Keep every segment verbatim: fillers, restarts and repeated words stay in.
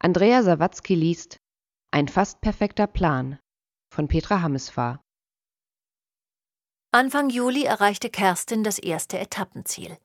Andrea Sawatzki liest Ein fast perfekter Plan von Petra Hammesfahr. Anfang Juli erreichte Kerstin das erste Etappenziel.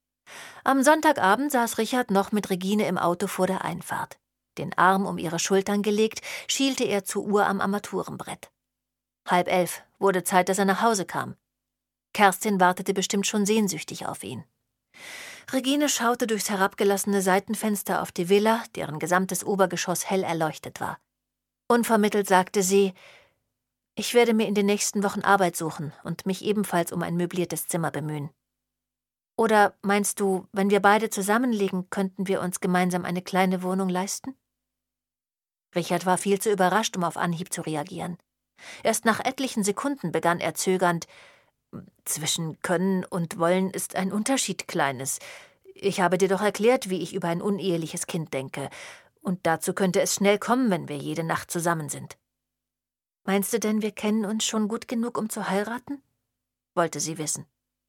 Am Sonntagabend saß Richard noch mit Regine im Auto vor der Einfahrt. Den Arm um ihre Schultern gelegt, schielte er zur Uhr am Armaturenbrett. Halb elf, wurde Zeit, dass er nach Hause kam. Kerstin wartete bestimmt schon sehnsüchtig auf ihn. Regine schaute durchs herabgelassene Seitenfenster auf die Villa, deren gesamtes Obergeschoss hell erleuchtet war. Unvermittelt sagte sie: »Ich werde mir in den nächsten Wochen Arbeit suchen und mich ebenfalls um ein möbliertes Zimmer bemühen. Oder meinst du, wenn wir beide zusammenlegen, könnten wir uns gemeinsam eine kleine Wohnung leisten?« Richard war viel zu überrascht, um auf Anhieb zu reagieren. Erst nach etlichen Sekunden begann er zögernd: »Zwischen Können und Wollen ist ein Unterschied, Kleines. Ich habe dir doch erklärt, wie ich über ein uneheliches Kind denke. Und dazu könnte es schnell kommen, wenn wir jede Nacht zusammen sind.« »Meinst du denn, wir kennen uns schon gut genug, um zu heiraten?« wollte sie wissen.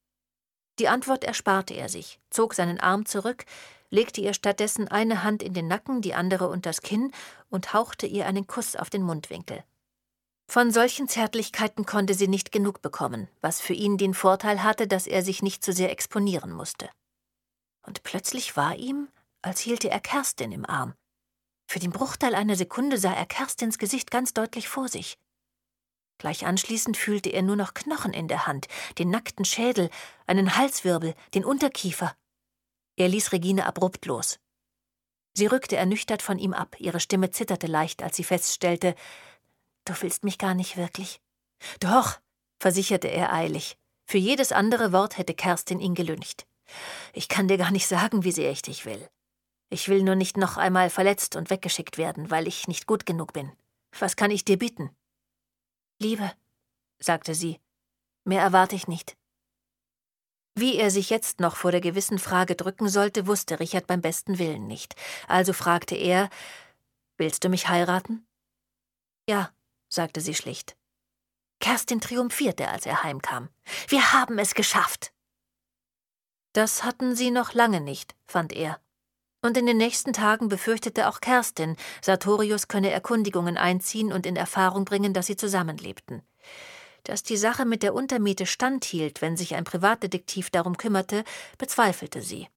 Die Antwort ersparte er sich, zog seinen Arm zurück, legte ihr stattdessen eine Hand in den Nacken, die andere unters Kinn und hauchte ihr einen Kuss auf den Mundwinkel. Von solchen Zärtlichkeiten konnte sie nicht genug bekommen, was für ihn den Vorteil hatte, dass er sich nicht zu sehr exponieren musste. Und plötzlich war ihm, als hielte er Kerstin im Arm. Für den Bruchteil einer Sekunde sah er Kerstins Gesicht ganz deutlich vor sich. Gleich anschließend fühlte er nur noch Knochen in der Hand, den nackten Schädel, einen Halswirbel, den Unterkiefer. Er ließ Regine abrupt los. Sie rückte ernüchtert von ihm ab, ihre Stimme zitterte leicht, als sie feststellte: »Du willst mich gar nicht wirklich?« »Doch«, versicherte er eilig. Für jedes andere Wort hätte Kerstin ihn gelüncht. »Ich kann dir gar nicht sagen, wie sehr ich dich will. Ich will nur nicht noch einmal verletzt und weggeschickt werden, weil ich nicht gut genug bin. Was kann ich dir bieten?« »Liebe«, sagte sie, »mehr erwarte ich nicht.« Wie er sich jetzt noch vor der gewissen Frage drücken sollte, wusste Richard beim besten Willen nicht. Also fragte er: »Willst du mich heiraten?« »Ja«, sagte sie schlicht. Kerstin triumphierte, als er heimkam. »Wir haben es geschafft!« Das hatten sie noch lange nicht, fand er. Und in den nächsten Tagen befürchtete auch Kerstin, Sartorius könne Erkundigungen einziehen und in Erfahrung bringen, dass sie zusammenlebten. Dass die Sache mit der Untermiete standhielt, wenn sich ein Privatdetektiv darum kümmerte, bezweifelte sie.